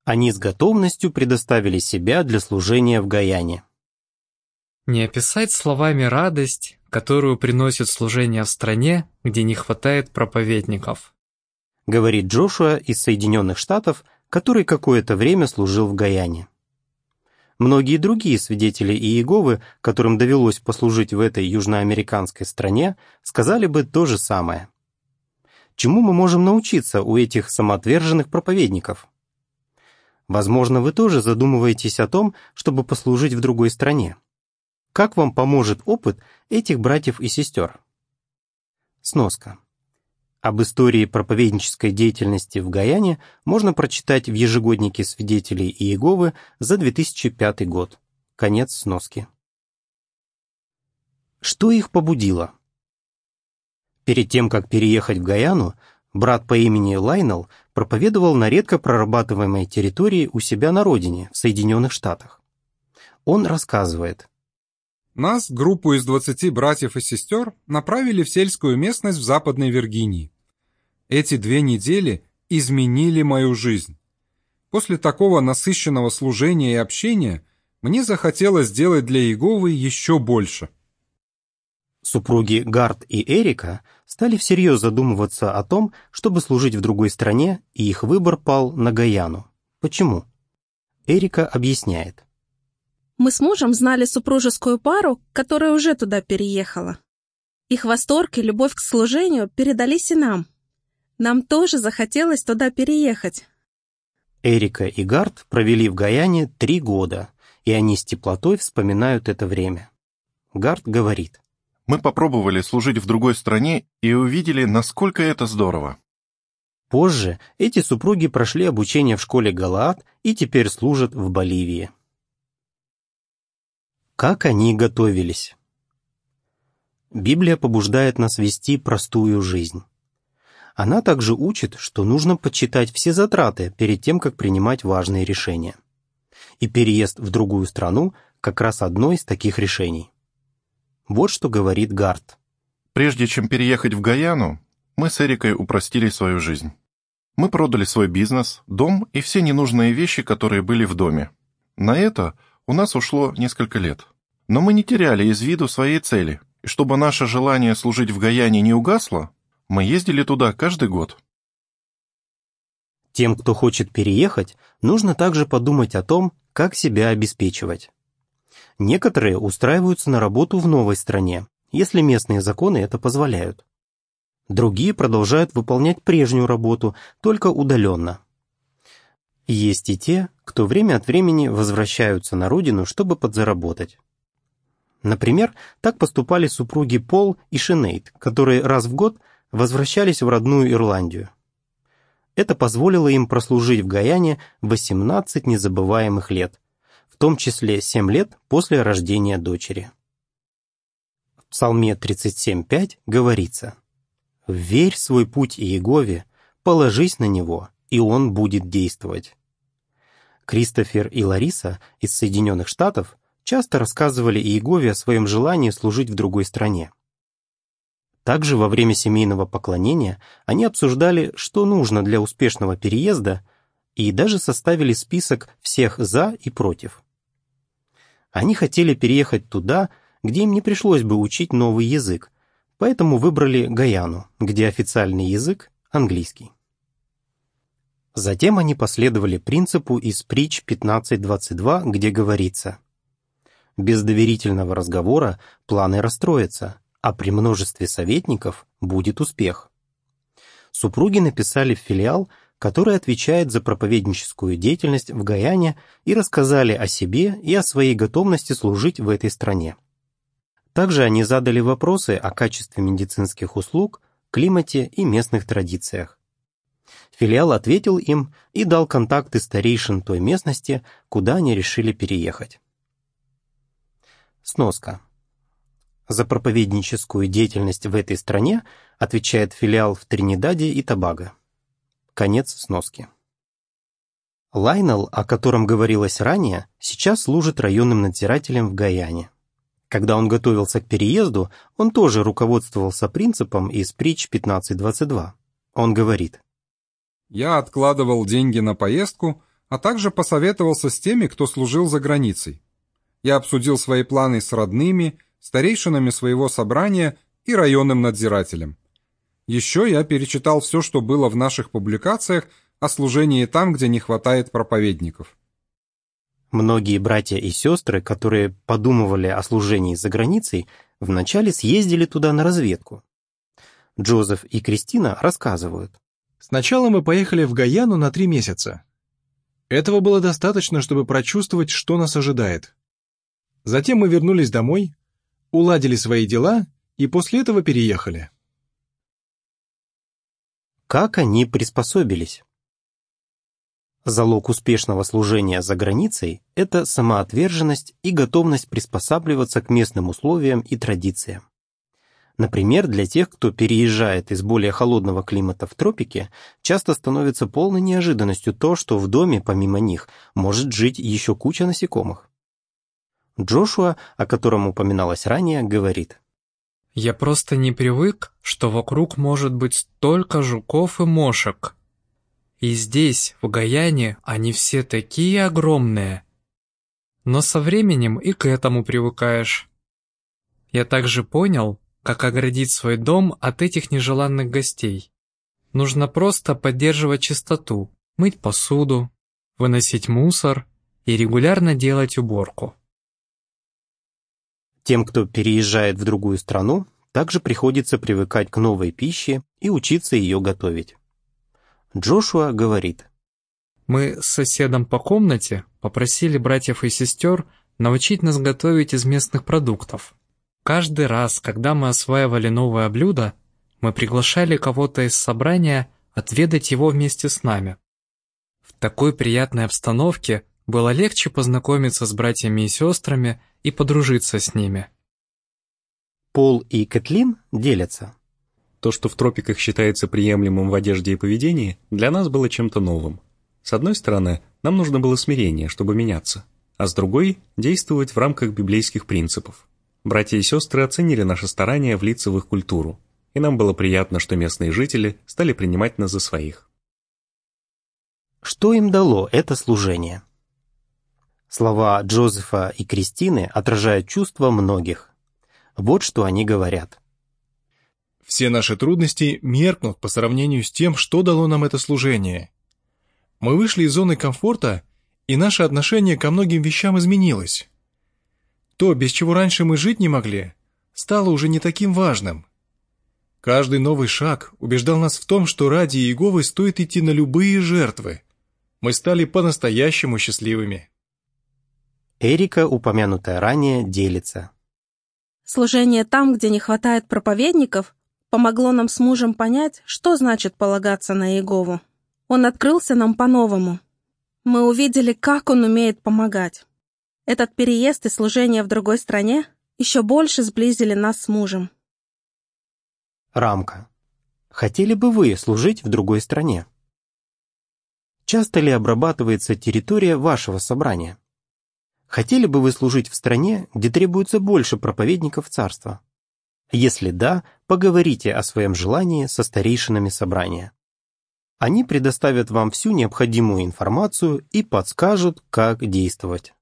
Они с готовностью предоставили себя для служения в Гаяне. Не описать словами радость, которую приносит служение в стране, где не хватает проповедников, говорит Джошуа из Соединенных Штатов, который какое-то время служил в Гаяне. Многие другие свидетели Иеговы, которым довелось послужить в этой южноамериканской стране, сказали бы то же самое. Чему мы можем научиться у этих самоотверженных проповедников? Возможно, вы тоже задумываетесь о том, чтобы послужить в другой стране. Как вам поможет опыт этих братьев и сестер? Сноска. Об истории проповеднической деятельности в Гаяне можно прочитать в ежегоднике свидетелей Иеговы за 2005 год. Конец сноски. Что их побудило? Перед тем, как переехать в Гаяну, брат по имени Лайнел проповедовал на редко прорабатываемой территории у себя на родине, в Соединенных Штатах. Он рассказывает. Нас, группу из 20 братьев и сестер, направили в сельскую местность в Западной Виргинии. Эти 2 недели изменили мою жизнь. После такого насыщенного служения и общения мне захотелось сделать для Иеговы еще больше. Супруги Гарт и Эрика стали всерьез задумываться о том, чтобы служить в другой стране, и их выбор пал на Гаяну. Почему? Эрика объясняет. Мы с мужем знали супружескую пару, которая уже туда переехала. Их восторг и любовь к служению передались и нам. Нам тоже захотелось туда переехать. Эрика и Гарт провели в Гаяне 3 года, и они с теплотой вспоминают это время. Гарт говорит. Мы попробовали служить в другой стране и увидели, насколько это здорово. Позже эти супруги прошли обучение в школе Галаад и теперь служат в Боливии. Как они готовились? Библия побуждает нас вести простую жизнь. Она также учит, что нужно подсчитать все затраты перед тем, как принимать важные решения. И переезд в другую страну как раз одно из таких решений. Вот что говорит Гарт. Прежде чем переехать в Гаяну, мы с Эрикой упростили свою жизнь. Мы продали свой бизнес, дом и все ненужные вещи, которые были в доме. На это у нас ушло несколько лет. Но мы не теряли из виду своей цели, и чтобы наше желание служить в Гаяне не угасло, мы ездили туда каждый год. Тем, кто хочет переехать, нужно также подумать о том, как себя обеспечивать. Некоторые устраиваются на работу в новой стране, если местные законы это позволяют. Другие продолжают выполнять прежнюю работу, только удаленно. Есть и те, кто время от времени возвращаются на родину, чтобы подзаработать. Например, так поступали супруги Пол и Шинейд, которые раз в год возвращались в родную Ирландию. Это позволило им прослужить в Гаяне 18 незабываемых лет, в том числе 7 лет после рождения дочери. В Псалме 37:5 говорится: «Верь свой путь Иегове, положись на него, и он будет действовать». Кристофер и Лариса из Соединенных Штатов часто рассказывали Иегове о своем желании служить в другой стране. Также во время семейного поклонения они обсуждали, что нужно для успешного переезда, и даже составили список всех «за» и «против». Они хотели переехать туда, где им не пришлось бы учить новый язык, поэтому выбрали Гаяну, где официальный язык – английский. Затем они последовали принципу из Притч 15:22, где говорится: «Без доверительного разговора планы расстроятся, а при множестве советников будет успех». Супруги написали в филиал, который отвечает за проповедническую деятельность в Гаяне, и рассказали о себе и о своей готовности служить в этой стране. Также они задали вопросы о качестве медицинских услуг, климате и местных традициях. Филиал ответил им и дал контакты старейшин той местности, куда они решили переехать. Сноска. За проповедническую деятельность в этой стране отвечает филиал в Тринидаде и Тобаго. Конец сноски. Лайнел, о котором говорилось ранее, сейчас служит районным надзирателем в Гаяне. Когда он готовился к переезду, он тоже руководствовался принципом из Притч 15:22. Он говорит: «Я откладывал деньги на поездку, а также посоветовался с теми, кто служил за границей. Я обсудил свои планы с родными, старейшинами своего собрания и районным надзирателем. Еще я перечитал все, что было в наших публикациях о служении там, где не хватает проповедников. Многие братья и сестры, которые подумывали о служении за границей, вначале съездили туда на разведку. Джозеф и Кристина рассказывают. Сначала мы поехали в Гайану на 3 месяца. Этого было достаточно, чтобы прочувствовать, что нас ожидает. Затем мы вернулись домой, уладили свои дела и после этого переехали. Как они приспособились? Залог успешного служения за границей – это самоотверженность и готовность приспосабливаться к местным условиям и традициям. Например, для тех, кто переезжает из более холодного климата в тропики, часто становится полной неожиданностью то, что в доме, помимо них, может жить еще куча насекомых. Джошуа, о котором упоминалось ранее, говорит: «Я просто не привык, что вокруг может быть столько жуков и мошек. И здесь, в Гаяне, они все такие огромные. Но со временем и к этому привыкаешь. Я также понял, как оградить свой дом от этих нежеланных гостей. Нужно просто поддерживать чистоту, мыть посуду, выносить мусор и регулярно делать уборку». Тем, кто переезжает в другую страну, также приходится привыкать к новой пище и учиться ее готовить. Джошуа говорит: «Мы с соседом по комнате попросили братьев и сестер научить нас готовить из местных продуктов. Каждый раз, когда мы осваивали новое блюдо, мы приглашали кого-то из собрания отведать его вместе с нами. В такой приятной обстановке было легче познакомиться с братьями и сестрами и подружиться с ними». Пол и Кэтлин делятся. То, что в тропиках считается приемлемым в одежде и поведении, для нас было чем-то новым. С одной стороны, нам нужно было смирение, чтобы меняться, а с другой – действовать в рамках библейских принципов. Братья и сестры оценили наши старания влиться в их культуру, и нам было приятно, что местные жители стали принимать нас за своих. Что им дало это служение? Слова Джозефа и Кристины отражают чувства многих. Вот что они говорят. Все наши трудности меркнут по сравнению с тем, что дало нам это служение. Мы вышли из зоны комфорта, и наше отношение ко многим вещам изменилось. То, без чего раньше мы жить не могли, стало уже не таким важным. Каждый новый шаг убеждал нас в том, что ради Иеговы стоит идти на любые жертвы. Мы стали по-настоящему счастливыми. Эрика, упомянутая ранее, делится. Служение там, где не хватает проповедников, помогло нам с мужем понять, что значит полагаться на Иегову. Он открылся нам по-новому. Мы увидели, как он умеет помогать. Этот переезд и служение в другой стране еще больше сблизили нас с мужем. Рамка. Хотели бы вы служить в другой стране? Часто ли обрабатывается территория вашего собрания? Хотели бы вы служить в стране, где требуется больше проповедников царства? Если да, поговорите о своем желании со старейшинами собрания. Они предоставят вам всю необходимую информацию и подскажут, как действовать.